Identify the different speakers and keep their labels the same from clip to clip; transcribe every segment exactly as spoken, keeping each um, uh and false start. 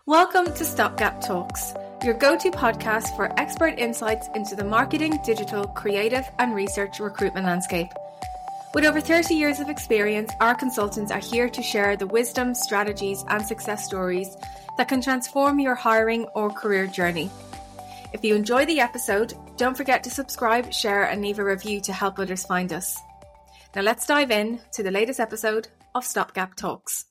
Speaker 1: Welcome to Stopgap Talks, your go-to podcast for expert insights into the marketing, digital, creative and research recruitment landscape. With over thirty years of experience, our consultants are here to share the wisdom, strategies and success stories that can transform your hiring or career journey. If you enjoy the episode, don't forget to subscribe, share and leave a review to help others find us. Now let's dive in to the latest episode of Stopgap Talks.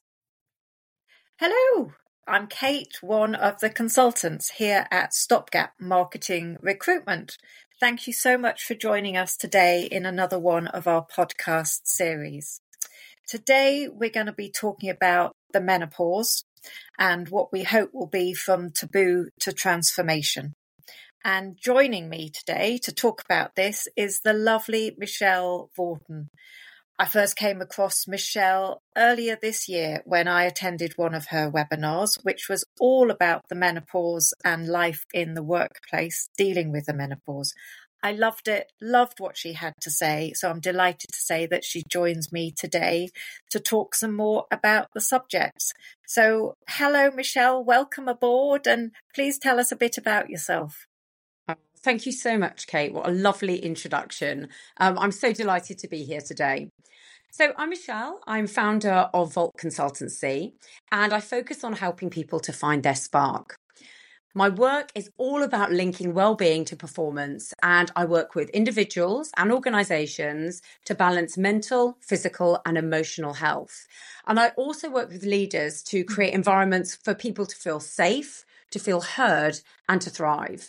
Speaker 2: Hello, I'm Kate, one of the consultants here at Stopgap Marketing Recruitment. Thank you so much for joining us today in another one of our podcast series. Today we're going to be talking about the menopause and what we hope will be from taboo to transformation. And joining me today to talk about this is the lovely Michelle Vorton. I first came across Michelle earlier this year when I attended one of her webinars, which was all about the menopause and life in the workplace, dealing with the menopause. I loved it, loved what she had to say. So I'm delighted to say that she joins me today to talk some more about the subjects. So hello, Michelle, welcome aboard, and please tell us a bit about yourself.
Speaker 3: Thank you so much, Kate. What a lovely introduction. Um, I'm so delighted to be here today. So I'm Michelle. I'm founder of Vault Consultancy, and I focus on helping people to find their spark. My work is all about linking well-being to performance, and I work with individuals and organizations to balance mental, physical, and emotional health. And I also work with leaders to create environments for people to feel safe, to feel heard, and to thrive.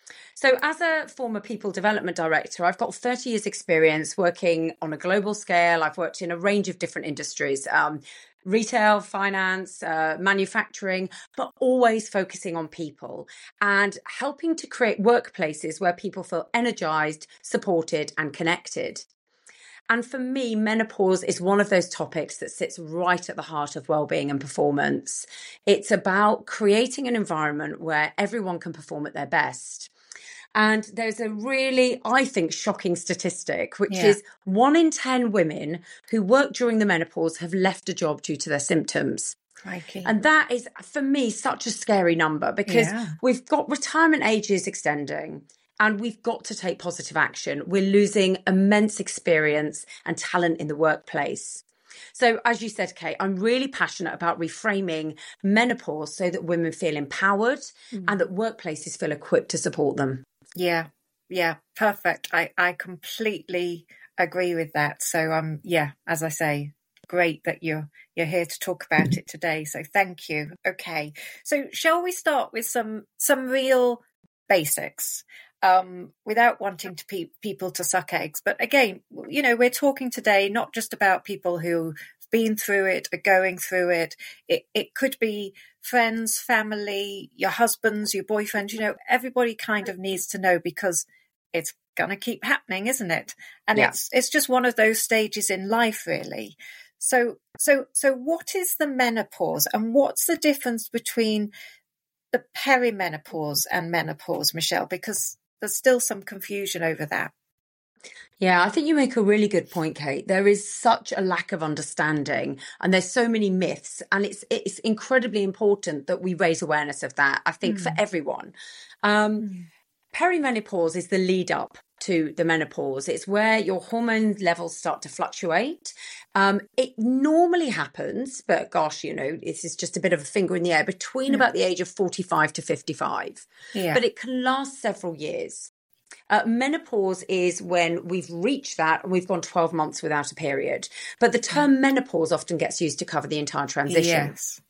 Speaker 3: So as a former people development director, I've got thirty years experience working on a global scale. I've worked in a range of different industries, um, retail, finance, uh, manufacturing, but always focusing on people and helping to create workplaces where people feel energized, supported and connected. And for me, menopause is one of those topics that sits right at the heart of well-being and performance. It's about creating an environment where everyone can perform at their best. And there's a really, I think, shocking statistic, which yeah. is one in ten women who work during the menopause have left a job due to their symptoms.
Speaker 2: Crikey.
Speaker 3: And that is, for me, such a scary number because yeah. we've got retirement ages extending and we've got to take positive action. We're losing immense experience and talent in the workplace. So as you said, Kate, I'm really passionate about reframing menopause so that women feel empowered mm. and that workplaces feel equipped to support them.
Speaker 2: Yeah, yeah, perfect. I, I completely agree with that. So, um, yeah, as I say, great that you're you're here to talk about it today. So thank you. Okay, so shall we start with some some real basics? Um, without wanting to pe- people to suck eggs. But again, you know, we're talking today not just about people who've been through it, are going through it. It it could be friends, family, your husbands, your boyfriends, you know, everybody kind of needs to know because it's going to keep happening, isn't it? And yeah. it's it's just one of those stages in life, really. So so so what is the menopause and what's the difference between the perimenopause and menopause, Michelle? Because there's still some confusion over that.
Speaker 3: Yeah, I think you make a really good point, Kate. There is such a lack of understanding and there's so many myths and it's it's incredibly important that we raise awareness of that, I think, mm. for everyone. Um, mm. Perimenopause is the lead up to the menopause. It's where your hormone levels start to fluctuate. Um, it normally happens, but gosh, you know, this is just a bit of a finger in the air, between mm. about the age of forty-five to fifty-five. Yeah. But it can last several years. Uh, menopause is when we've reached that and we've gone twelve months without a period. But the term mm. menopause often gets used to cover the entire transition.
Speaker 2: Yes.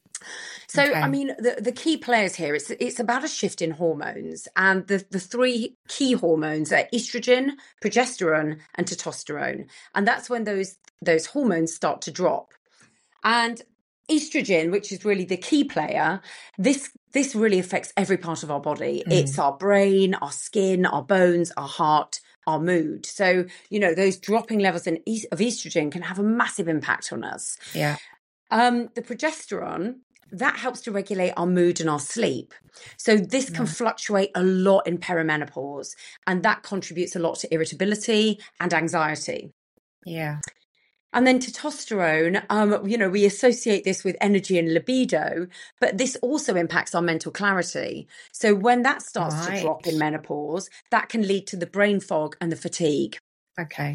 Speaker 3: So,
Speaker 2: okay.
Speaker 3: I mean, the, the key players here, it's, it's about a shift in hormones. And the, the three key hormones are estrogen, progesterone, and testosterone. And that's when those, those hormones start to drop. And estrogen, which is really the key player, this this really affects every part of our body. Mm. It's our brain, our skin, our bones, our heart, our mood. So, you know, those dropping levels in e- of estrogen can have a massive impact on us.
Speaker 2: Yeah.
Speaker 3: Um, the progesterone, that helps to regulate our mood and our sleep. So this can yeah. fluctuate a lot in perimenopause, and that contributes a lot to irritability and anxiety.
Speaker 2: Yeah.
Speaker 3: And then testosterone, um, you know, we associate this with energy and libido, but this also impacts our mental clarity. So when that starts
Speaker 2: Right.
Speaker 3: to drop in menopause, that can lead to the brain fog and the fatigue.
Speaker 2: Okay.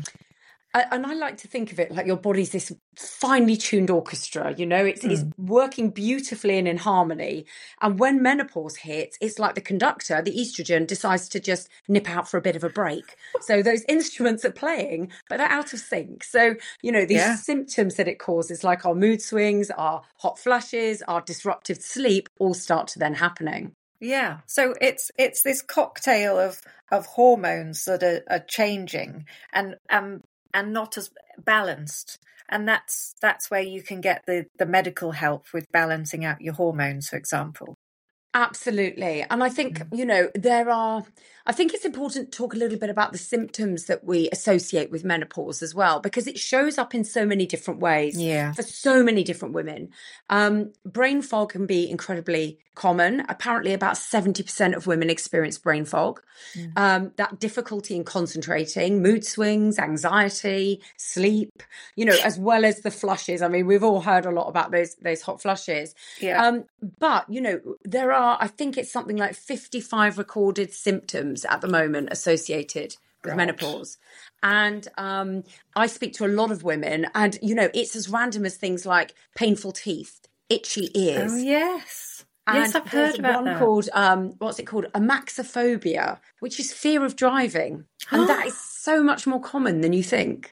Speaker 3: And I like to think of it like your body's this finely tuned orchestra, you know, it's, mm. it's working beautifully and in harmony. And when menopause hits, it's like the conductor, the estrogen, decides to just nip out for a bit of a break. So those instruments are playing, but they're out of sync. So, you know, these yeah. symptoms that it causes, like our mood swings, our hot flushes, our disrupted sleep, all start to then happening.
Speaker 2: Yeah. So it's it's this cocktail of of hormones that are, are changing and um and not as balanced. And that's that's where you can get the, the medical help with balancing out your hormones, for example.
Speaker 3: Absolutely. And I think, you know, there are, I think it's important to talk a little bit about the symptoms that we associate with menopause as well, because it shows up in so many different ways
Speaker 2: yeah.
Speaker 3: for so many different women. Um, brain fog can be incredibly common. Apparently about seventy percent of women experience brain fog. Mm. Um, that difficulty in concentrating, mood swings, anxiety, sleep, you know, as well as the flushes. I mean, we've all heard a lot about those, those hot flushes.
Speaker 2: Yeah.
Speaker 3: Um, but, you know, there are, I think it's something like fifty-five recorded symptoms at the moment associated with God. menopause. And um, I speak to a lot of women and, you know, it's as random as things like painful teeth, itchy ears.
Speaker 2: Oh, yes.
Speaker 3: And
Speaker 2: yes, I've heard about
Speaker 3: one
Speaker 2: that.
Speaker 3: called, um, what's it called? Amaxophobia, which is fear of driving. And that is so much more common than you think.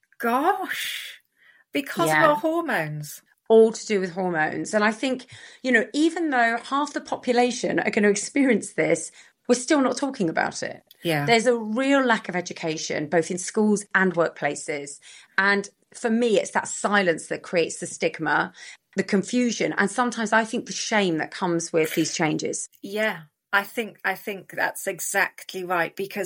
Speaker 2: Gosh, because
Speaker 3: yeah.
Speaker 2: of our hormones.
Speaker 3: All to do with hormones. And I think, you know, even though half the population are going to experience this, we're still not talking about it.
Speaker 2: Yeah.
Speaker 3: There's a real lack of education, both in schools and workplaces. And for me, it's that silence that creates the stigma, the confusion, and sometimes I think the shame that comes with these changes.
Speaker 2: Yeah, I think I think that's exactly right, because,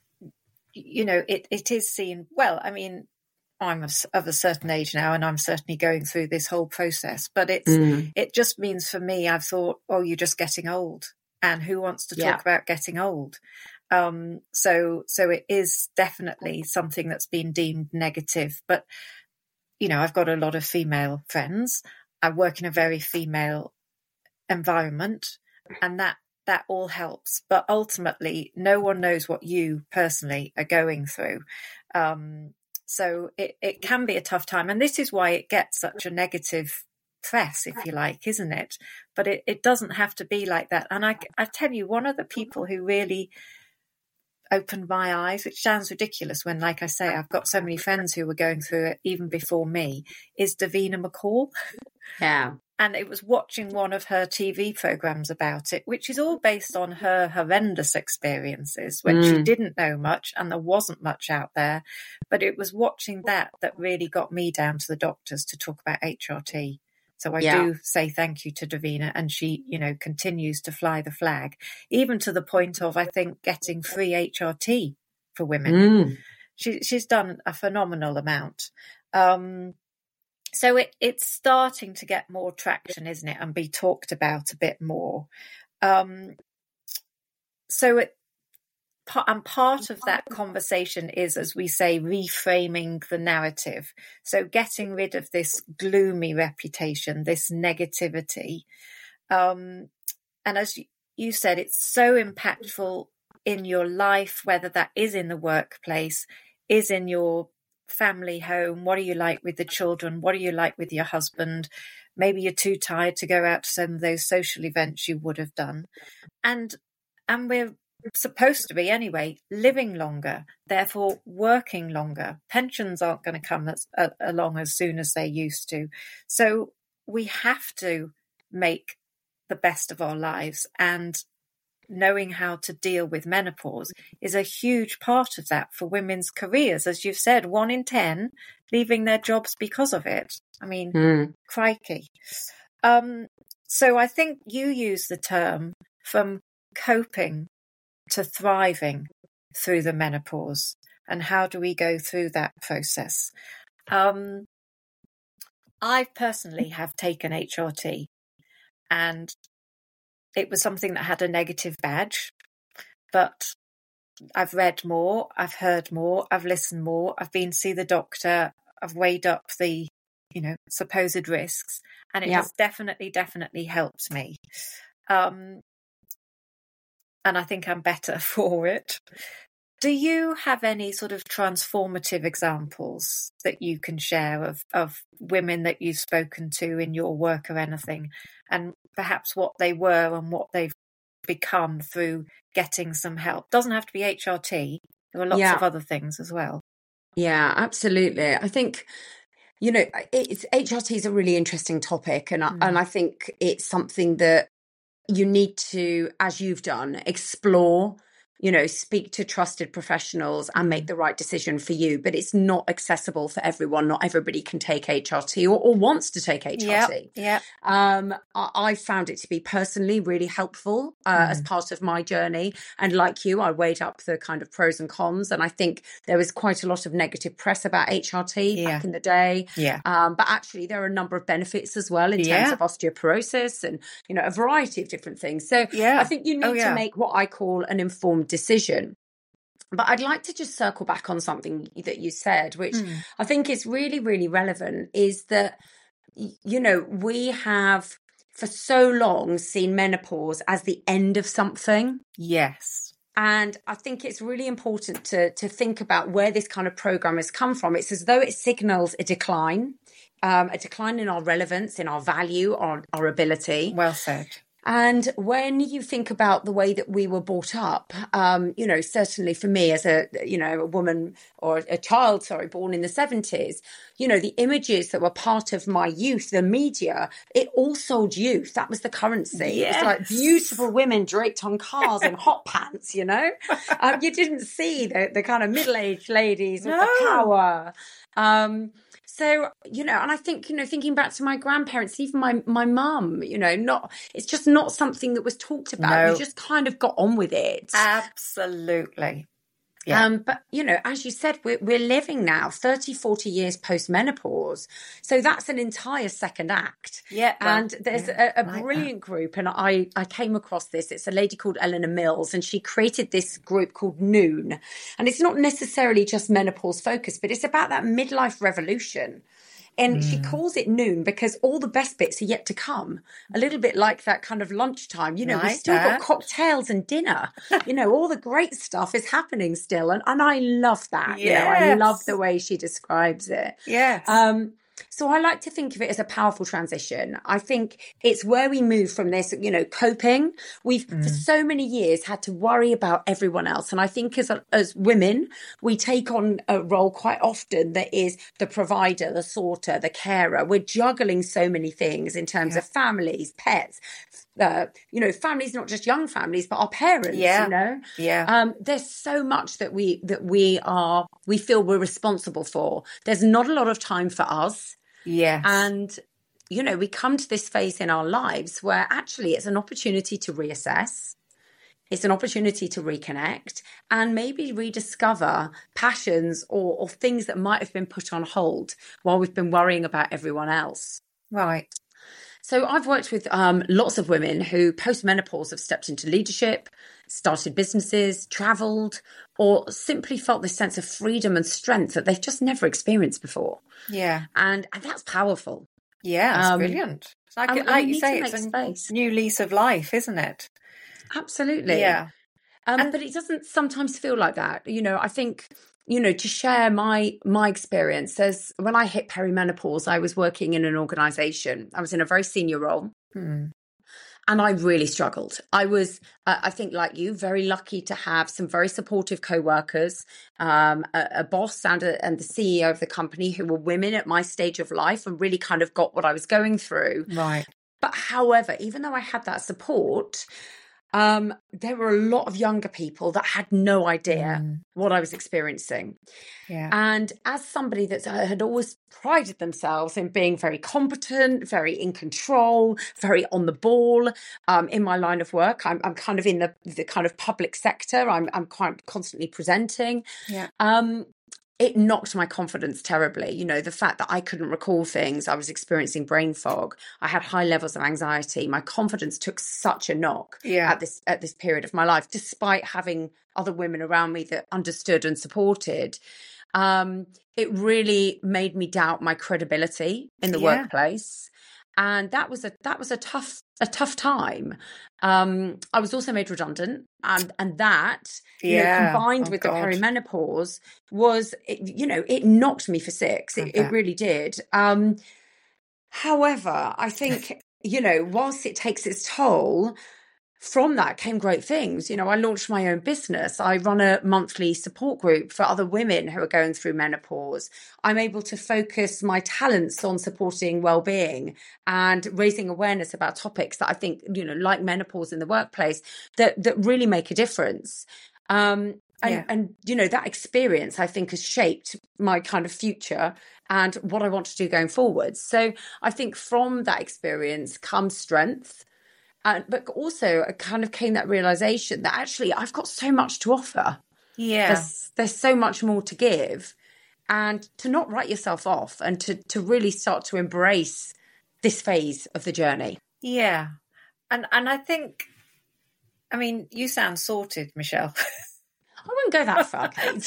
Speaker 2: you know, it, it is seen, well, I mean, I'm of a certain age now and I'm certainly going through this whole process, but it's mm. it just means for me, I've thought, oh, you're just getting old. And who wants to talk yeah. about getting old? Um, so so it is definitely something that's been deemed negative. But, you know, I've got a lot of female friends. I work in a very female environment, and that that all helps. But ultimately, no one knows what you personally are going through. Um, so it, it can be a tough time. And this is why it gets such a negative press, if you like, isn't it? But it, it doesn't have to be like that. And I, I tell you, one of the people who really opened my eyes, which sounds ridiculous when, like I say, I've got so many friends who were going through it even before me, is Davina McCall.
Speaker 3: Yeah.
Speaker 2: And it was watching one of her T V programs about it, which is all based on her horrendous experiences when mm. she didn't know much and there wasn't much out there. But it was watching that that really got me down to the doctors to talk about H R T. So I yeah. do say thank you to Davina, and she, you know, continues to fly the flag, even to the point of, I think, getting free H R T for women. Mm. She, she's done a phenomenal amount. Um, so it, it's starting to get more traction, isn't it, and be talked about a bit more. Um, so it, and part of that conversation is, as we say, reframing the narrative. So getting rid of this gloomy reputation, this negativity. Um, and as you said, it's so impactful in your life, whether that is in the workplace, is in your family home. What are you like with the children? What are you like with your husband? Maybe you're too tired to go out to some of those social events you would have done. And, and we're supposed to be anyway living longer, therefore working longer. Pensions aren't going to come as, uh, along as soon as they used to, so we have to make the best of our lives, and knowing how to deal with menopause is a huge part of that for women's careers. As you've said, one in ten leaving their jobs because of it. I mean, mm. crikey. Um, so I think you use the term from coping to thriving through the menopause, and how do we go through that process? Um, I personally have taken H R T, and it was something that had a negative badge, but I've read more, I've heard more, I've listened more, I've been to see the doctor I've weighed up the, you know, supposed risks, and it
Speaker 3: Yeah.
Speaker 2: has definitely, definitely helped me. Um, and I think I'm better for it. Do you have any sort of transformative examples that you can share of, of women that you've spoken to in your work or anything, and perhaps what they were and what they've become through getting some help? Doesn't have to be H R T. There are lots
Speaker 3: Yeah.
Speaker 2: of other things as well.
Speaker 3: Yeah, absolutely. I think, you know, it's H R T is a really interesting topic, and I,
Speaker 2: Mm.
Speaker 3: and I think it's something that you need to, as you've done, explore, you know, speak to trusted professionals and
Speaker 2: Mm.
Speaker 3: make the right decision for you. But it's not accessible for everyone. Not everybody can take H R T or, or wants to take H R T.
Speaker 2: Yeah, yeah.
Speaker 3: Um, I, I found it to be personally really helpful uh,
Speaker 2: Mm.
Speaker 3: as part of my journey. And like you, I weighed up the kind of pros and cons. And I think there was quite a lot of negative press about H R T
Speaker 2: Yeah.
Speaker 3: back in the day.
Speaker 2: Yeah.
Speaker 3: Um, but actually, there are a number of benefits as well in terms
Speaker 2: Yeah.
Speaker 3: of osteoporosis and, you know, a variety of different things. So
Speaker 2: Yeah.
Speaker 3: I think you need
Speaker 2: Oh, yeah.
Speaker 3: to make what I call an informed decision. But I'd like to just circle back on something that you said, which
Speaker 2: Mm.
Speaker 3: I think is really, really relevant, is that, you know, we have for so long seen menopause as the end of something.
Speaker 2: Yes.
Speaker 3: And I think it's really important to, to think about where this kind of program has come from. It's as though it signals a decline, um, a decline in our relevance, in our value, our, our ability.
Speaker 2: Well said.
Speaker 3: And when you think about the way that we were brought up, um, you know, certainly for me as a, you know, a woman or a child, sorry, born in the seventies, you know, the images that were part of my youth, the media, it all sold youth. That was the currency.
Speaker 2: Yes.
Speaker 3: It was like beautiful women draped on cars and hot pants, you know. Um, you didn't see the, the kind of middle-aged ladies with
Speaker 2: No.
Speaker 3: the power. Um, So, you know, and I think, you know, thinking back to my grandparents, even my my mum, you know, not it's just not something that was talked about.
Speaker 2: No.
Speaker 3: You just kind of got on with it.
Speaker 2: Absolutely. Yeah.
Speaker 3: Um, but, you know, as you said, we're, we're living now thirty, forty years post-menopause. So that's an entire second act.
Speaker 2: Yeah. well,
Speaker 3: And there's
Speaker 2: yeah,
Speaker 3: a, a
Speaker 2: like
Speaker 3: brilliant group, and I, I came across this. It's a lady called Eleanor Mills, and she created this group called Noon. And it's not necessarily just menopause focused, but it's about that midlife revolution. And
Speaker 2: Mm.
Speaker 3: she calls it Noon because all the best bits are yet to come. A little bit like that kind of lunchtime. You know, we've
Speaker 2: Like
Speaker 3: still
Speaker 2: that.
Speaker 3: got cocktails and dinner. You know, all the great stuff is happening still. And, and I love that. You know, I
Speaker 2: Yes.
Speaker 3: love the way she describes it.
Speaker 2: Yes.
Speaker 3: Um, so I like to think of it as a powerful transition. I think it's where we move from this, you know, coping. We've
Speaker 2: Mm.
Speaker 3: for so many years had to worry about everyone else. And I think as as women, we take on a role quite often that is the provider, the sorter, the carer. We're juggling so many things in terms
Speaker 2: Yeah.
Speaker 3: of families, pets, uh, you know, families, not just young families, but our parents,
Speaker 2: Yeah.
Speaker 3: you know.
Speaker 2: yeah.
Speaker 3: Um, there's so much that we that we are we feel we're responsible for. There's not a lot of time for us.
Speaker 2: yes.
Speaker 3: And, you know, we come to this phase in our lives where actually it's an opportunity to reassess. It's an opportunity to reconnect and maybe rediscover passions or, or things that might have been put on hold while we've been worrying about everyone else.
Speaker 2: right.
Speaker 3: So I've worked with um, lots of women who post-menopause have stepped into leadership, started businesses, travelled, or simply felt this sense of freedom and strength that they've just never experienced before.
Speaker 2: Yeah.
Speaker 3: And, and that's powerful.
Speaker 2: Yeah. It's
Speaker 3: Um,
Speaker 2: brilliant. It's like,
Speaker 3: and-
Speaker 2: it-
Speaker 3: and
Speaker 2: like
Speaker 3: we
Speaker 2: you
Speaker 3: need
Speaker 2: say,
Speaker 3: to
Speaker 2: it's
Speaker 3: make
Speaker 2: a
Speaker 3: space.
Speaker 2: new lease of life, isn't it?
Speaker 3: Absolutely.
Speaker 2: Yeah.
Speaker 3: Um,
Speaker 2: And-
Speaker 3: but it doesn't sometimes feel like that. You know, I think, you know, to share my my experience, as when I hit perimenopause, I was working in an organisation. I was in a very senior role.
Speaker 2: Hmm.
Speaker 3: And I really struggled. I was, uh, I think, like you, very lucky to have some very supportive co-workers, um, a, a boss and, a, and the C E O of the company who were women at my stage of life and really kind of got what I was going through.
Speaker 2: Right.
Speaker 3: But however, even though I had that support, um, there were a lot of younger people that had no idea
Speaker 2: Mm.
Speaker 3: what I was experiencing.
Speaker 2: Yeah.
Speaker 3: And as somebody that had always prided themselves in being very competent, very in control, very on the ball um, in my line of work, I'm, I'm kind of in the, the kind of public sector. I'm, I'm quite constantly presenting.
Speaker 2: Yeah.
Speaker 3: Um, it knocked my confidence terribly. You know, the fact that I couldn't recall things, I was experiencing brain fog. I had high levels of anxiety. My confidence took such a knock
Speaker 2: Yeah.
Speaker 3: at this at this period of my life, despite having other women around me that understood and supported. Um, it really made me doubt my credibility in the
Speaker 2: Yeah.
Speaker 3: workplace. And that was a that was a tough a tough time. Um, I was also made redundant, and and that you know
Speaker 2: Yeah.
Speaker 3: combined
Speaker 2: Oh,
Speaker 3: with the
Speaker 2: God.
Speaker 3: perimenopause was it, you know it knocked me for six.
Speaker 2: I
Speaker 3: It, it
Speaker 2: bet.
Speaker 3: really did. Um, however, I think you know whilst it takes its toll, from that came great things. You know, I launched my own business. I run a monthly support group for other women who are going through menopause. I'm able to focus my talents on supporting well-being and raising awareness about topics that I think, you know, like menopause in the workplace, that that really make a difference. Um, and,
Speaker 2: Yeah.
Speaker 3: and, you know, that experience, I think, has shaped my kind of future and what I want to do going forward. So I think from that experience comes strength. Uh, but also it kind of came that realization that actually I've got so much to offer.
Speaker 2: Yeah.
Speaker 3: There's there's so much more to give, and to not write yourself off and to to really start to embrace this phase of the journey.
Speaker 2: Yeah. And and I think, I mean, you sound sorted, Michelle.
Speaker 3: I wouldn't go that far, Kate.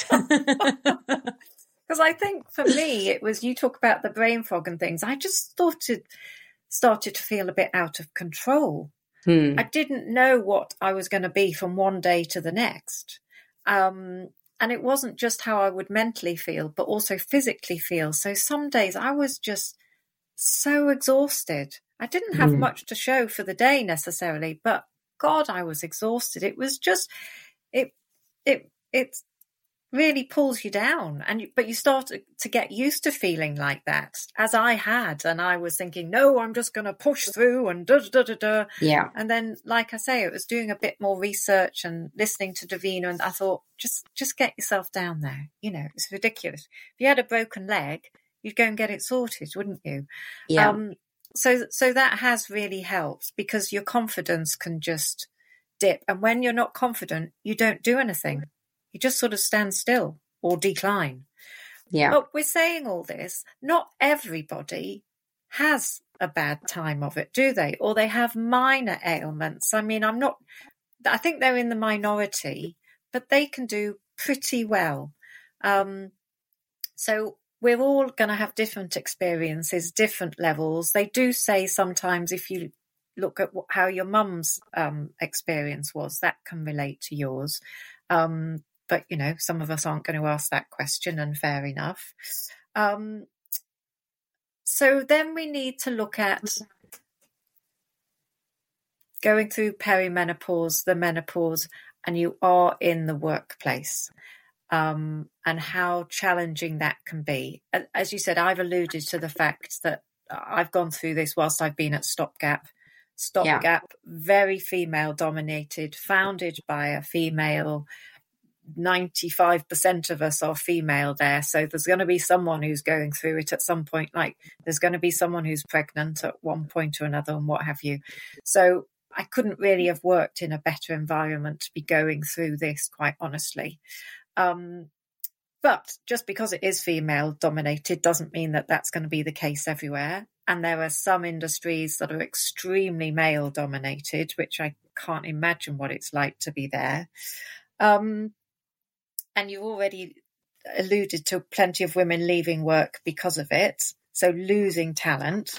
Speaker 2: Because I think for me, it was, you talk about the brain fog and things. I just started, started to feel a bit out of control.
Speaker 3: Hmm.
Speaker 2: I didn't know what I was going to be from one day to the next. Um, and it wasn't just how I would mentally feel, but also physically feel. So some days I was just so exhausted. I didn't have
Speaker 3: Hmm.
Speaker 2: much to show for the day necessarily, but God, I was exhausted. It was just, it, it, it really pulls you down. And you, but you start to, to get used to feeling like that, as I had. And I was thinking, no, I'm just going to push through and da da da da.
Speaker 3: Yeah.
Speaker 2: And then, like I say, it was doing a bit more research and listening to Davina, and I thought, just just get yourself down there. You know, it's ridiculous. If you had a broken leg, you'd go and get it sorted, wouldn't you?
Speaker 3: Yeah.
Speaker 2: Um, so, so that has really helped, because your confidence can just dip. And when you're not confident, you don't do anything. You just sort of stand still or decline.
Speaker 3: Yeah.
Speaker 2: But we're saying all this, not everybody has a bad time of it, do they? Or they have minor ailments. I mean, I'm not, I think they're in the minority, but they can do pretty well. Um, so we're all going to have different experiences, different levels. They do say sometimes if you look at what, how your mum's um, experience was, that can relate to yours. Um, but, you know, some of us aren't going to ask that question, and fair enough. Um, so then we need to look at going through perimenopause, the menopause, and you are in the workplace, um, and how challenging that can be. As you said, I've alluded to the fact that I've gone through this whilst I've been at Stopgap. Stopgap, yeah. Very female dominated, founded by a female. ninety-five percent of us are female there. So there's going to be someone who's going through it at some point. Like there's going to be someone who's pregnant at one point or another and what have you. So I couldn't really have worked in a better environment to be going through this, quite honestly. Um, but just because it is female dominated doesn't mean that that's going to be the case everywhere. And there are some industries that are extremely male dominated, which I can't imagine what it's like to be there. Um, and you've already alluded to plenty of women leaving work because of it. So losing talent.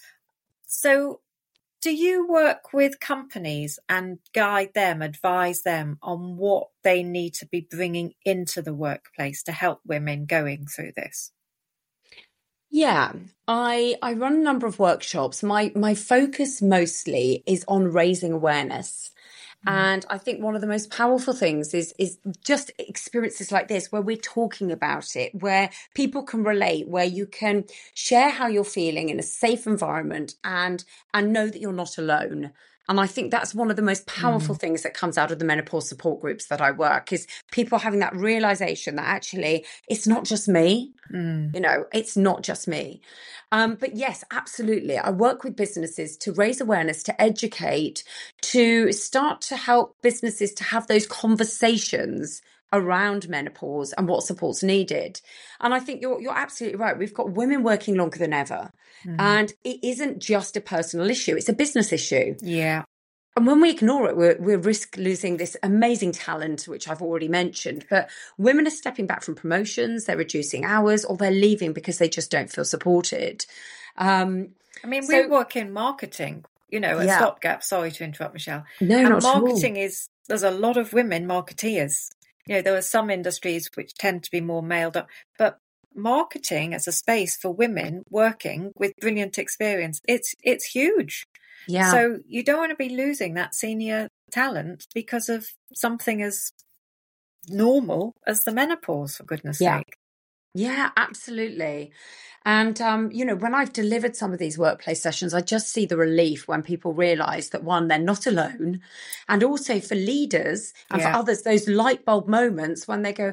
Speaker 2: So do you work with companies and guide them, advise them on what they need to be bringing into the workplace to help women going through this?
Speaker 3: Yeah, I I run a number of workshops. My my focus mostly is on raising awareness. And I think one of the most powerful things is is just experiences like this, where we're talking about it, where people can relate, where you can share how you're feeling in a safe environment and and know that you're not alone. And I think that's one of the most powerful mm. things that comes out of the menopause support groups that I work, is people having that realization that actually it's not just me. Mm. You know, it's not just me. Um, but yes, absolutely. I work with businesses to raise awareness, to educate, to start to help businesses to have those conversations around menopause and what support's needed. And I think you're you're absolutely right. We've got women working longer than ever. Mm. And it isn't just a personal issue, it's a business issue.
Speaker 2: Yeah.
Speaker 3: and when we ignore it, we're, we risk losing this amazing talent, which I've already mentioned. But women are stepping back from promotions, they're reducing hours, or they're leaving because they just don't feel supported. Um,
Speaker 2: I mean,
Speaker 3: so,
Speaker 2: we work in marketing, you know, at
Speaker 3: yeah.
Speaker 2: Stopgap. Sorry to interrupt, Michelle.
Speaker 3: No,
Speaker 2: and
Speaker 3: not at all.
Speaker 2: marketing is, there's a lot of women marketeers. You know, there are some industries which tend to be more male, but marketing as a space for women working with brilliant experience, it's it's huge.
Speaker 3: Yeah.
Speaker 2: So you don't want to be losing that senior talent because of something as normal as the menopause, for goodness
Speaker 3: yeah.
Speaker 2: sake.
Speaker 3: Yeah, absolutely. And, um, you know, when I've delivered some of these workplace sessions, I just see the relief when people realise that, one, they're not alone. And also for leaders and
Speaker 2: Yeah.
Speaker 3: for others, those light bulb moments when they go,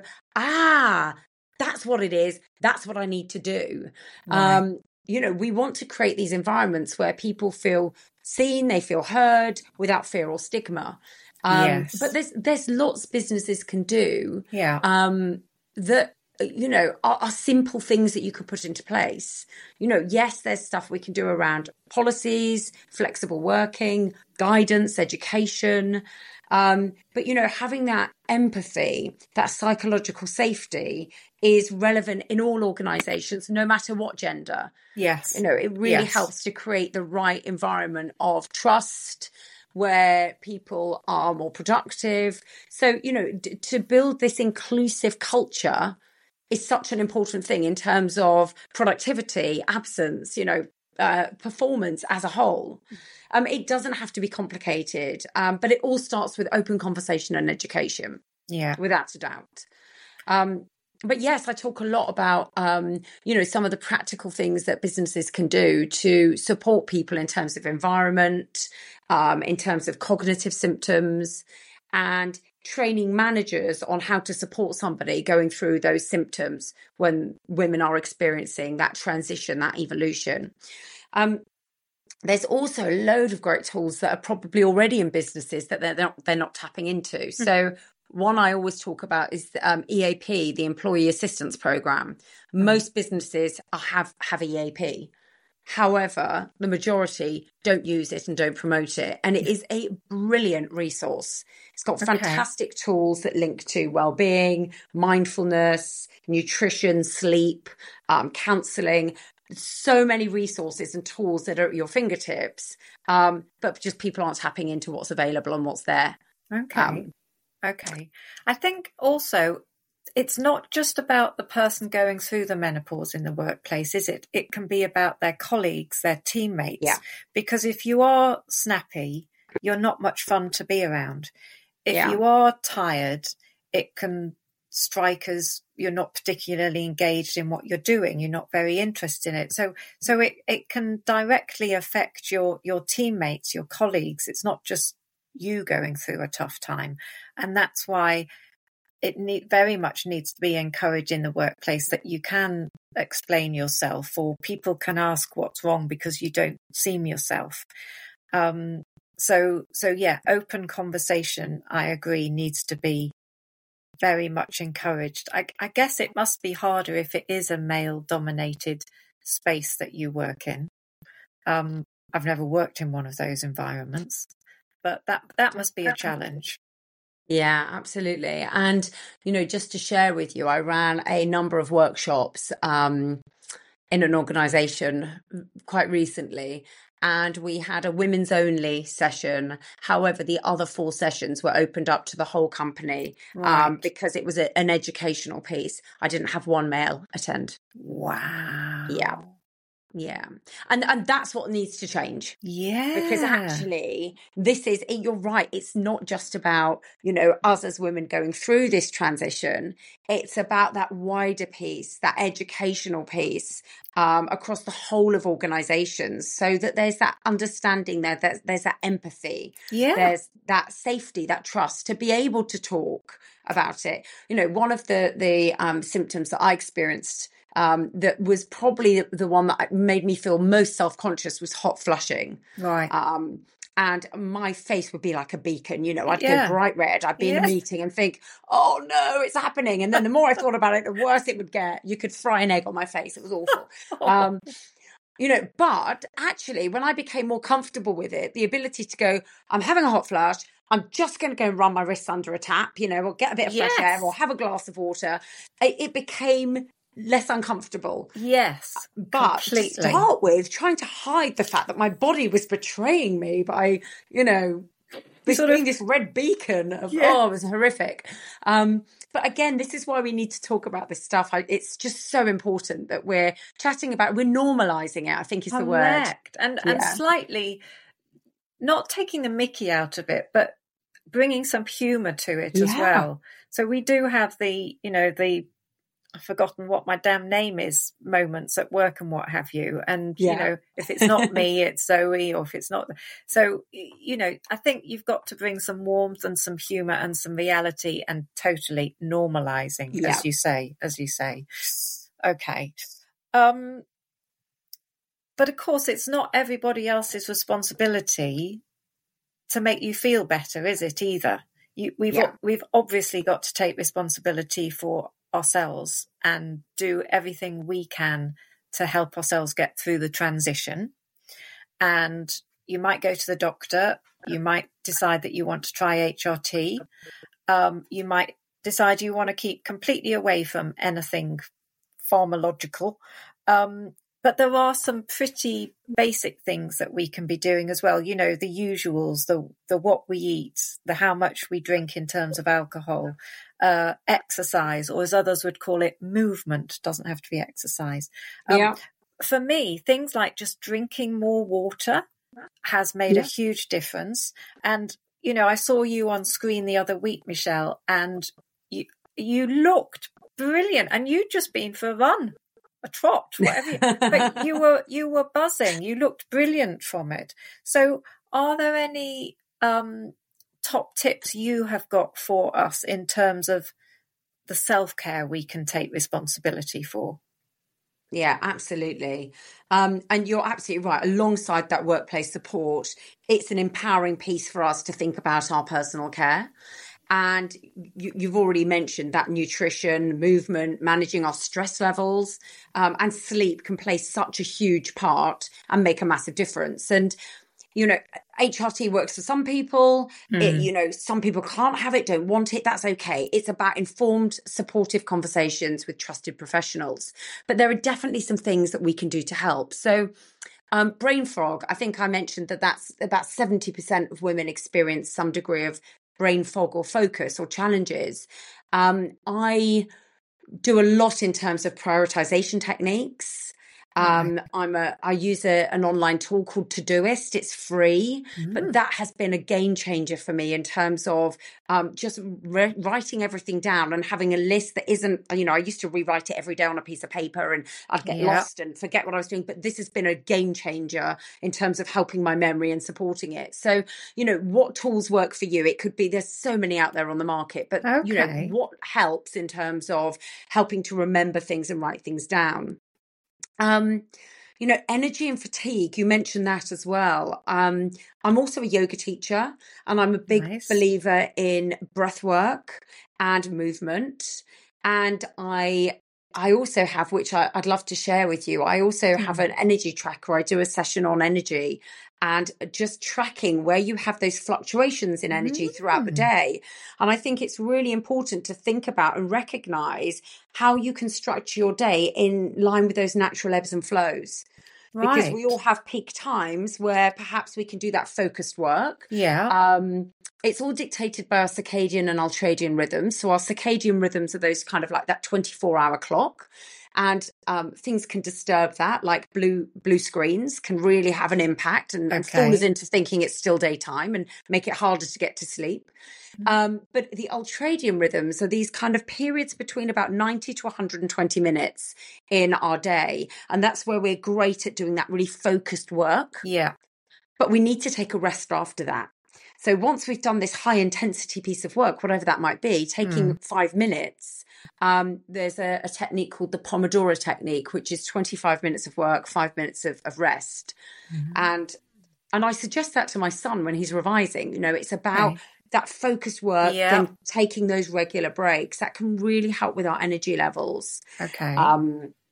Speaker 3: ah, that's what it is. That's what I need to do.
Speaker 2: Right.
Speaker 3: Um, you know, we want to create these environments where people feel seen, they feel heard without fear or stigma. Um,
Speaker 2: Yes.
Speaker 3: But there's there's lots businesses can do
Speaker 2: Yeah.
Speaker 3: um, that, you know, are, are simple things that you can put into place. You know, yes, there's stuff we can do around policies, flexible working, guidance, education. Um, but, you know, having that empathy, that psychological safety is relevant in all organisations, no matter what gender.
Speaker 2: Yes.
Speaker 3: You know, it really
Speaker 2: Yes.
Speaker 3: helps to create the right environment of trust where people are more productive. So, you know, d- to build this inclusive culture is such an important thing in terms of productivity, absence, you know, uh, performance as a whole. Um, it doesn't have to be complicated, um, but it all starts with open conversation and education,
Speaker 2: Yeah.
Speaker 3: without a doubt. Um, but yes, I talk a lot about, um, you know, some of the practical things that businesses can do to support people in terms of environment, um, in terms of cognitive symptoms, and training managers on how to support somebody going through those symptoms when women are experiencing that transition, that evolution. Um, there's also a load of great tools that are probably already in businesses that they're not, they're not tapping into. Mm-hmm. So one I always talk about is um, E A P, the Employee Assistance Programme. Mm-hmm. Most businesses are, have, have E A P. However, the majority don't use it and don't promote it. And it is a brilliant resource. It's got
Speaker 2: Okay.
Speaker 3: fantastic tools that link to well-being, mindfulness, nutrition, sleep, um, counselling. So many resources and tools that are at your fingertips, um, but just people aren't tapping into what's available and what's there.
Speaker 2: Okay.
Speaker 3: Um,
Speaker 2: okay. I think also it's not just about the person going through the menopause in the workplace, is it? It can be about their colleagues, their teammates.
Speaker 3: Yeah.
Speaker 2: Because if you are snappy, you're not much fun to be around. If
Speaker 3: Yeah.
Speaker 2: you are tired, it can strike as you're not particularly engaged in what you're doing. You're not very interested in it. So so it, it can directly affect your, your teammates, your colleagues. It's not just you going through a tough time. And that's why it need, very much needs to be encouraged in the workplace that you can explain yourself, or people can ask what's wrong because you don't seem yourself. Um, so, so yeah, open conversation, I agree, needs to be very much encouraged. I, I guess it must be harder if it is a male-dominated space that you work in. Um, I've never worked in one of those environments, but that that must be a challenge.
Speaker 3: Yeah, absolutely. And, you know, just to share with you, I ran a number of workshops um, in an organisation quite recently, and we had a women's only session. However, the other four sessions were opened up to the whole company
Speaker 2: Right.
Speaker 3: um, because it was a, an educational piece. I didn't have one male attend.
Speaker 2: Wow.
Speaker 3: Yeah. Yeah. And and that's what needs to change.
Speaker 2: Yeah.
Speaker 3: Because actually, this is, you're right, it's not just about, you know, us as women going through this transition. It's about that wider piece, that educational piece um, across the whole of organisations, so that there's that understanding there, that there's that empathy,
Speaker 2: Yeah.
Speaker 3: there's that safety, that trust to be able to talk about it. You know, one of the, the um, symptoms that I experienced Um, that was probably the one that made me feel most self-conscious was hot flushing.
Speaker 2: Right.
Speaker 3: Um, and my face would be like a beacon, you know, I'd
Speaker 2: Yeah.
Speaker 3: go bright red. I'd be in
Speaker 2: Yeah.
Speaker 3: a meeting and think, oh no, it's happening. And then the more I thought about it, the worse it would get. You could fry an egg on my face. It was awful. Um, You know, but actually, when I became more comfortable with it, the ability to go, I'm having a hot flush, I'm just going to go and run my wrists under a tap, you know, or get a bit of
Speaker 2: Yes.
Speaker 3: fresh air or have a glass of water. It, it became less uncomfortable.
Speaker 2: Yes,
Speaker 3: But
Speaker 2: completely.
Speaker 3: to start with, trying to hide the fact that my body was betraying me by, you know, this
Speaker 2: Sort
Speaker 3: being
Speaker 2: of-
Speaker 3: this red beacon of,
Speaker 2: Yeah.
Speaker 3: oh, it was horrific. Um, but again, this is why we need to talk about this stuff. I, it's just so important that we're chatting about, we're normalising it, I think is the word.
Speaker 2: Correct. And and
Speaker 3: Yeah.
Speaker 2: slightly not taking the mickey out of it, but bringing some humour to it as
Speaker 3: Yeah.
Speaker 2: well. So we do have the, you know, the I've forgotten what my damn name is moments at work and what have you. And,
Speaker 3: Yeah.
Speaker 2: you know, if it's not me, it's Zoe, or if it's not. So, you know, I think you've got to bring some warmth and some humour and some reality and totally normalising,
Speaker 3: Yeah.
Speaker 2: as you say, as you say. Okay. Um, but of course, it's not everybody else's responsibility to make you feel better, is it either? You, we've
Speaker 3: Yeah.
Speaker 2: we've obviously got to take responsibility for ourselves and do everything we can to help ourselves get through the transition. And you might go to the doctor. You might decide that you want to try H R T. Um, you might decide you want to keep completely away from anything pharmacological. Um, but there are some pretty basic things that we can be doing as well. You know, the usuals, the the what we eat, the how much we drink in terms of alcohol, uh, exercise, or as others would call it, movement. Doesn't have to be exercise. Um,
Speaker 3: Yeah.
Speaker 2: For me, things like just drinking more water has made
Speaker 3: Yeah.
Speaker 2: a huge difference. And, you know, I saw you on screen the other week, Michelle, and you you looked brilliant, and you'd just been for a run. A trot, whatever. You, but you were you were buzzing. You looked brilliant from it. So, are there any um, top tips you have got for us in terms of the self care we can take responsibility for?
Speaker 3: Yeah, absolutely. Um, and you're absolutely right. Alongside that workplace support, it's an empowering piece for us to think about our personal care. And you, you've already mentioned that nutrition, movement, managing our stress levels, um, and sleep can play such a huge part and make a massive difference. And, you know, H R T works for some people.
Speaker 2: Mm.
Speaker 3: It, you know, some people can't have it, don't want it. That's okay. It's about informed, supportive conversations with trusted professionals. But there are definitely some things that we can do to help. So, um, brain fog, I think I mentioned that that's about seventy percent of women experience some degree of brain fog or focus or challenges. Um, I do a lot in terms of prioritization techniques. Um,
Speaker 2: Right.
Speaker 3: I'm a, I use a, an online tool called Todoist. It's free,
Speaker 2: Mm.
Speaker 3: but that has been a game changer for me in terms of um, just re- writing everything down and having a list that isn't, you know, I used to rewrite it every day on a piece of paper and I'd get
Speaker 2: Yeah.
Speaker 3: lost and forget what I was doing. But this has been a game changer in terms of helping my memory and supporting it. So, you know, what tools work for you? It could be, there's so many out there on the market, but, you know,
Speaker 2: Okay.
Speaker 3: what helps in terms of helping to remember things and write things down? Um, you know, energy and fatigue, you mentioned that as well. Um, I'm also a yoga teacher and I'm a big
Speaker 2: Nice.
Speaker 3: believer in breath work and movement. And I I also have, which I, I'd love to share with you, I also have
Speaker 2: Mm.
Speaker 3: an energy tracker. I do a session on energy and just tracking where you have those fluctuations in energy throughout the
Speaker 2: Mm.
Speaker 3: day. And I think it's really important to think about and recognize how you can structure your day in line with those natural ebbs and flows. Because we
Speaker 2: Right.
Speaker 3: all have peak times where perhaps we can do that focused work.
Speaker 2: Yeah.
Speaker 3: Um, it's all dictated by our circadian and ultradian rhythms. So our circadian rhythms are those kind of like that twenty-four hour clock. And um, things can disturb that, like blue blue screens can really have an impact and, and fool us
Speaker 2: Okay.
Speaker 3: into thinking it's still daytime and make it harder to get to sleep.
Speaker 2: Mm.
Speaker 3: Um, but the ultradian rhythms are these kind of periods between about ninety to one hundred twenty minutes in our day. And that's where we're great at doing that really focused work.
Speaker 2: Yeah.
Speaker 3: But we need to take a rest after that. So once we've done this high intensity piece of work, whatever that might be, taking
Speaker 2: Mm.
Speaker 3: five minutes, um, there's a, a technique called the Pomodoro technique, which is twenty-five minutes of work, five minutes of, of rest.
Speaker 2: Mhm.
Speaker 3: And and I suggest that to my son when he's revising. You know, it's about
Speaker 2: Okay.
Speaker 3: that focused work,
Speaker 2: Yeah.
Speaker 3: then taking those regular breaks. That can really help with our energy levels.
Speaker 2: Okay.
Speaker 3: Um,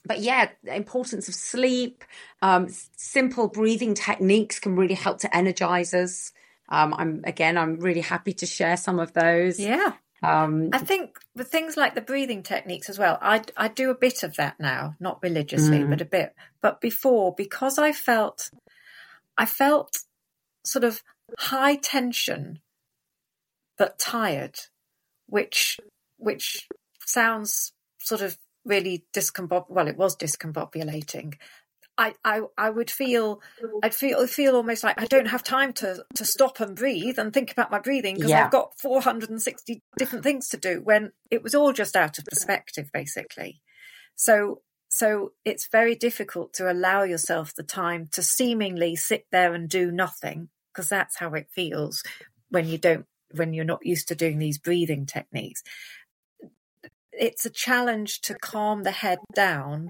Speaker 3: but yeah, the importance of sleep, um, simple breathing techniques can really help to energize us. Um, I'm again, I'm really happy to share some of those.
Speaker 2: Yeah.
Speaker 3: Um,
Speaker 2: I think with things like the breathing techniques as well, I, I do a bit of that now, not religiously, mm. but a bit. But before, because I felt, I felt sort of high tension, but tired, which, which sounds sort of really discombobulating. Well, it was discombobulating. I, I, I would feel, I'd feel, feel almost like I don't have time to, to stop and breathe and think about my breathing because yeah. I've got four hundred sixty different things to do, when it was all just out of perspective, basically. So, so it's very difficult to allow yourself the time to seemingly sit there and do nothing, because that's how it feels when you don't, when you're not used to doing these breathing techniques. It's a challenge to calm the head down,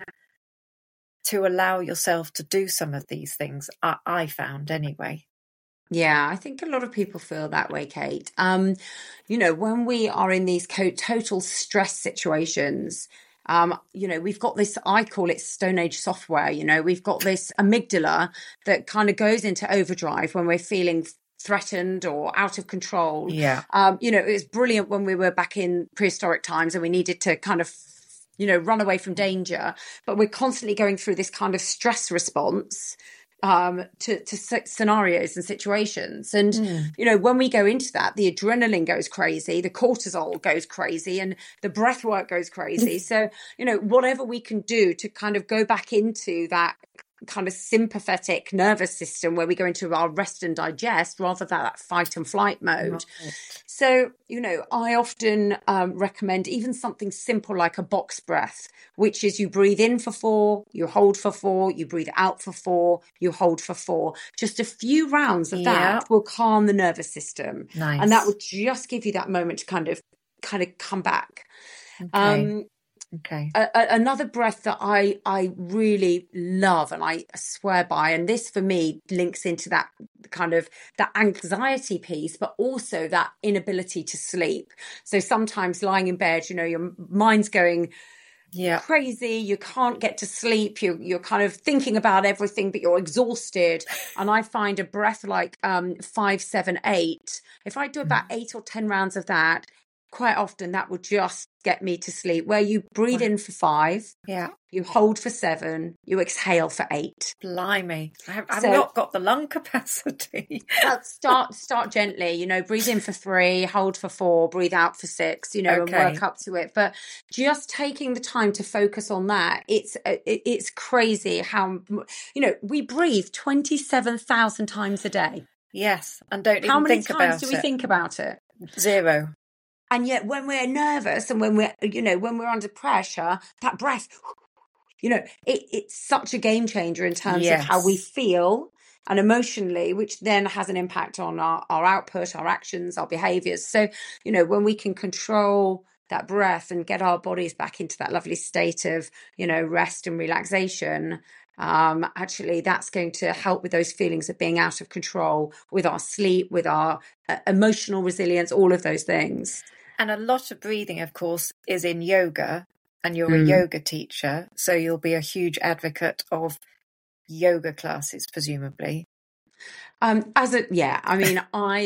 Speaker 2: to allow yourself to do some of these things, I, I found anyway.
Speaker 3: Yeah, I think a lot of people feel that way, Kate. Um, you know, when we are in these co- total stress situations, um, you know, we've got this, I call it Stone Age software, you know, we've got this amygdala that kind of goes into overdrive when we're feeling threatened or out of control.
Speaker 2: Yeah.
Speaker 3: Um, you know, it was brilliant when we were back in prehistoric times and we needed to kind of you know, run away from danger, but we're constantly going through this kind of stress response um, to, to scenarios and situations. And, mm. you know, when we go into that, the adrenaline goes crazy, the cortisol goes crazy, and the breath work goes crazy. So, you know, whatever we can do to kind of go back into that kind of sympathetic nervous system where we go into our rest and digest rather than that fight and flight mode. Right. So, you know, I often um, recommend even something simple like a box breath, which is you breathe in for four, you hold for four, you breathe out for four, you hold for four. Just a few rounds of yeah. that will calm the nervous system.
Speaker 2: Nice.
Speaker 3: And that will just give you that moment to kind of, kind of come back.
Speaker 2: Okay.
Speaker 3: Um,
Speaker 2: Okay.
Speaker 3: A, a, another breath that I, I really love and I swear by, and this for me links into that kind of that anxiety piece, but also that inability to sleep. So sometimes lying in bed, you know, your mind's going yeah. crazy. You can't get to sleep. You, you're kind of thinking about everything, but you're exhausted. And I find a breath like um, five, seven, eight. If I do about eight or ten rounds of that, quite often that will just get me to sleep, where you breathe in for five,
Speaker 2: yeah,
Speaker 3: you hold for seven, you exhale for eight.
Speaker 2: Blimey, I have, I've so, not got the lung capacity.
Speaker 3: start start gently, you know, breathe in for three, hold for four, breathe out for six, you know, okay. and work up to it. But just taking the time to focus on that, it's it, it's crazy how, you know, we breathe twenty-seven thousand times a day.
Speaker 2: Yes, and don't
Speaker 3: how
Speaker 2: even
Speaker 3: many
Speaker 2: think about it.
Speaker 3: How many times do we think about it?
Speaker 2: Zero.
Speaker 3: And yet when we're nervous and when we're, you know, when we're under pressure, that breath, you know, it, it's such a game changer in terms yes. of how we feel and emotionally, which then has an impact on our, our output, our actions, our behaviors. So, you know, when we can control that breath and get our bodies back into that lovely state of, you know, rest and relaxation, um, actually that's going to help with those feelings of being out of control, with our sleep, with our uh, emotional resilience, all of those things.
Speaker 2: And a lot of breathing, of course, is in yoga, and you're mm. a yoga teacher, so you'll be a huge advocate of yoga classes, presumably.
Speaker 3: Um, as a, yeah, I mean,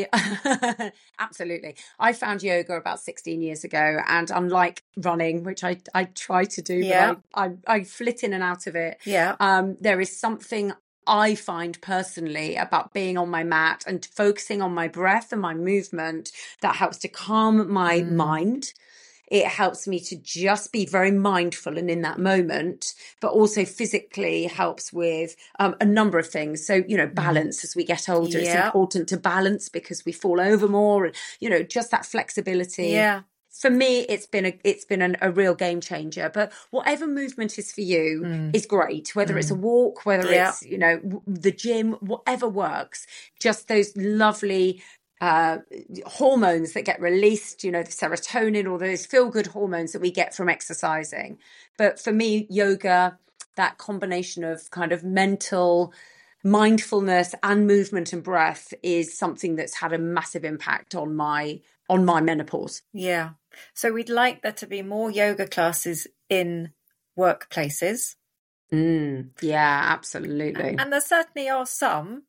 Speaker 3: I, absolutely. I found yoga about sixteen years ago, and unlike running, which I, I try to do,
Speaker 2: yeah.
Speaker 3: but I, I, I flit in and out of it.
Speaker 2: Yeah.
Speaker 3: Um, there is something I find personally about being on my mat and focusing on my breath and my movement that helps to calm my mm. mind. It helps me to just be very mindful and in that moment, but also physically helps with um, a number of things. So, you know, balance as we get older.
Speaker 2: Yeah.
Speaker 3: It's important to balance because we fall over more, and, you know, just that flexibility.
Speaker 2: Yeah.
Speaker 3: For me, it's been a it's been an, a real game changer. But whatever movement is for you mm. is great. Whether mm. it's a walk, whether yeah. it's, you know, w- the gym, whatever works. Just those lovely uh, hormones that get released, you know, the serotonin or those feel good hormones that we get from exercising. But for me, yoga, that combination of kind of mental mindfulness and movement and breath is something that's had a massive impact on my on my menopause.
Speaker 2: Yeah. So we'd like there to be more yoga classes in workplaces.
Speaker 3: Mm, yeah, absolutely.
Speaker 2: And there certainly are some.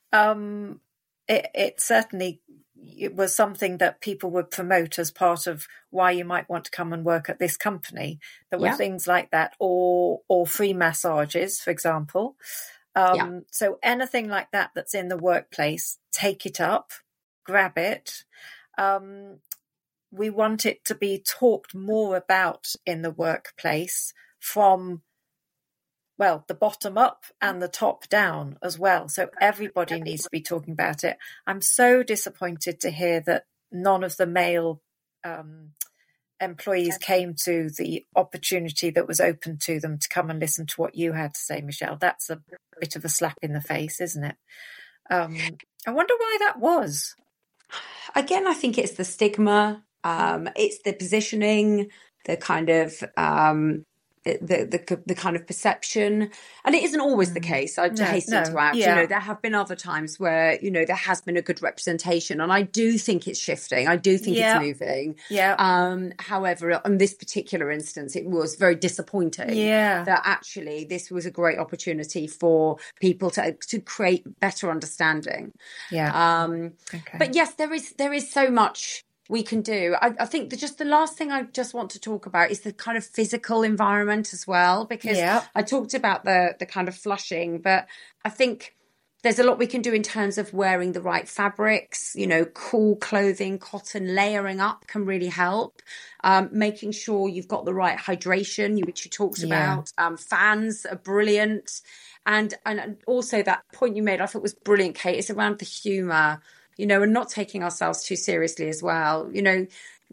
Speaker 2: Um, it, it certainly it was something that people would promote as part of why you might want to come and work at this company. There were
Speaker 3: Yeah.
Speaker 2: things like that, or or free massages, for example. Um,
Speaker 3: Yeah.
Speaker 2: So anything like that that's in the workplace, take it up, grab it. Um, we want it to be talked more about in the workplace from, well, the bottom up and the top down as well. So everybody needs to be talking about it. I'm so disappointed to hear that none of the male um, employees came to the opportunity that was open to them to come and listen to what you had to say, Michelle. That's a bit of a slap in the face, isn't it? Um, I wonder why that was.
Speaker 3: Again, I think it's the stigma. Um, it's the positioning, the kind of um, the, the the kind of perception, and it isn't always the case. I
Speaker 2: No,
Speaker 3: hasten
Speaker 2: no,
Speaker 3: to add,
Speaker 2: yeah.
Speaker 3: you know, there have been other times where, you know, there has been a good representation, and I do think it's shifting. I do think
Speaker 2: Yeah.
Speaker 3: it's moving.
Speaker 2: Yeah.
Speaker 3: Um, however, on this particular instance, it was very disappointing.
Speaker 2: Yeah.
Speaker 3: That actually this was a great opportunity for people to to create better understanding.
Speaker 2: Yeah.
Speaker 3: Um,
Speaker 2: Okay.
Speaker 3: but yes, there is there is so much we can do. I, I think the, just the last thing I just want to talk about is the kind of physical environment as well, because
Speaker 2: Yeah.
Speaker 3: I talked about the the kind of flushing, but I think there's a lot we can do in terms of wearing the right fabrics, you know, cool clothing, cotton, layering up can really help. Um, making sure you've got the right hydration, which you talked
Speaker 2: Yeah.
Speaker 3: about. Um, fans are brilliant. And, and also that point you made, I thought was brilliant, Kate, is around the humour, you know, and not taking ourselves too seriously as well. You know,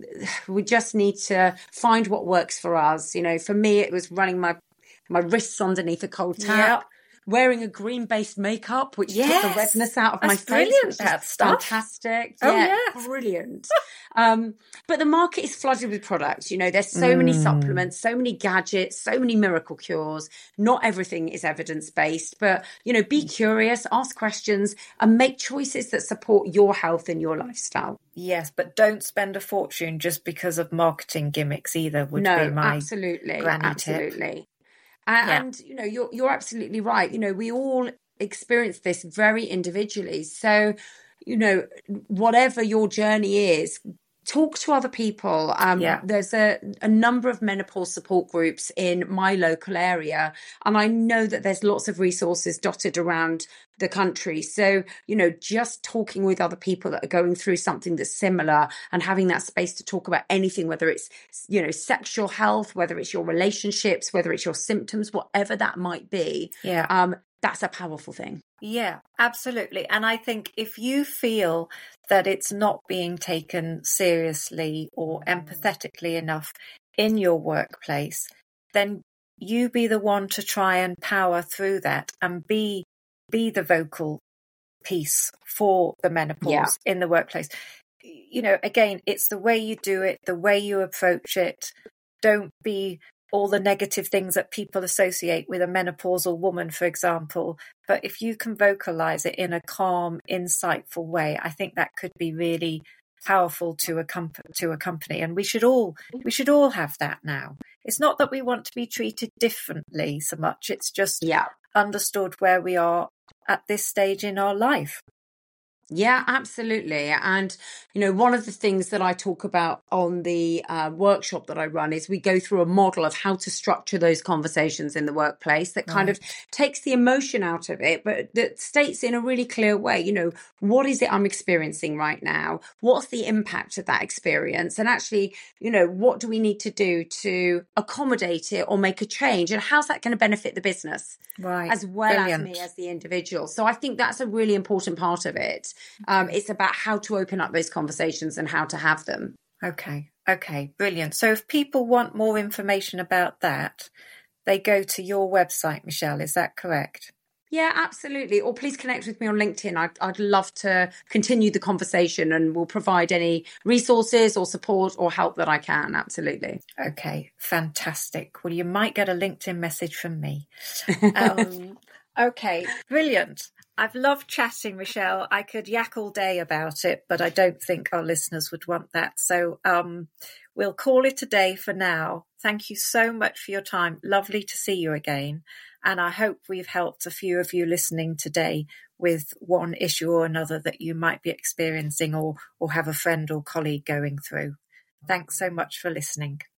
Speaker 3: we just need to find what works for us. You know, for me, it was running my, my wrists underneath a cold tap.
Speaker 2: Yeah.
Speaker 3: Wearing a green-based makeup, which took
Speaker 2: Yes.
Speaker 3: the redness out of my
Speaker 2: That's
Speaker 3: face,
Speaker 2: brilliant,
Speaker 3: which is
Speaker 2: that stuff.
Speaker 3: fantastic.
Speaker 2: Oh,
Speaker 3: yeah,
Speaker 2: yes.
Speaker 3: brilliant. um, but the market is flooded with products. You know, there's so many
Speaker 2: Mm.
Speaker 3: supplements, so many gadgets, so many miracle cures. Not everything is evidence-based, but, you know, be curious, ask questions, and make choices that support your health and your lifestyle.
Speaker 2: Yes, but don't spend a fortune just because of marketing gimmicks either, would
Speaker 3: No,
Speaker 2: be my
Speaker 3: absolutely,
Speaker 2: granny tip.
Speaker 3: absolutely. And,
Speaker 2: Yeah.
Speaker 3: and you know, you're you're absolutely right. You know, we all experience this very individually. So, you know, whatever your journey is, talk to other people. Um,
Speaker 2: Yeah.
Speaker 3: There's a, a number of menopause support groups in my local area, and I know that there's lots of resources dotted around the country. So, you know, just talking with other people that are going through something that's similar and having that space to talk about anything, whether it's, you know, sexual health, whether it's your relationships, whether it's your symptoms, whatever that might be.
Speaker 2: Yeah.
Speaker 3: Um, that's a powerful thing.
Speaker 2: Yeah, absolutely. And I think if you feel that it's not being taken seriously or empathetically enough in your workplace, then you be the one to try and power through that and be be the vocal piece for the menopause
Speaker 3: Yeah.
Speaker 2: in the workplace. You know, again, it's the way you do it, the way you approach it. Don't be all the negative things that people associate with a menopausal woman, for example. But if you can vocalize it in a calm, insightful way, I think that could be really powerful to a comp- to a company. And we should all we should all have that now. It's not that we want to be treated differently so much. It's just
Speaker 3: Yeah.
Speaker 2: understood where we are at this stage in our life.
Speaker 3: Yeah, absolutely. And, you know, one of the things that I talk about on the uh, workshop that I run is we go through a model of how to structure those conversations in the workplace that kind
Speaker 2: Right.
Speaker 3: of takes the emotion out of it, but that states in a really clear way, you know, what is it I'm experiencing right now? What's the impact of that experience? And actually, you know, what do we need to do to accommodate it or make a change? And how's that going to benefit the business?
Speaker 2: Right.
Speaker 3: As well
Speaker 2: Brilliant.
Speaker 3: as me as the individual. So I think that's a really important part of it. Um, it's about how to open up those conversations and how to have them.
Speaker 2: Okay. Okay. Brilliant. So if people want more information about that, they go to your website, Michelle. Is that correct?
Speaker 3: Yeah, absolutely. Or please connect with me on LinkedIn. I'd, I'd love to continue the conversation and will provide any resources or support or help that I can. Absolutely.
Speaker 2: Okay. Fantastic. Well, you might get a LinkedIn message from me. Um, okay. Brilliant. I've loved chatting, Michelle. I could yak all day about it, but I don't think our listeners would want that. So um, we'll call it a day for now. Thank you so much for your time. Lovely to see you again. And I hope we've helped a few of you listening today with one issue or another that you might be experiencing or, or have a friend or colleague going through. Thanks so much for listening.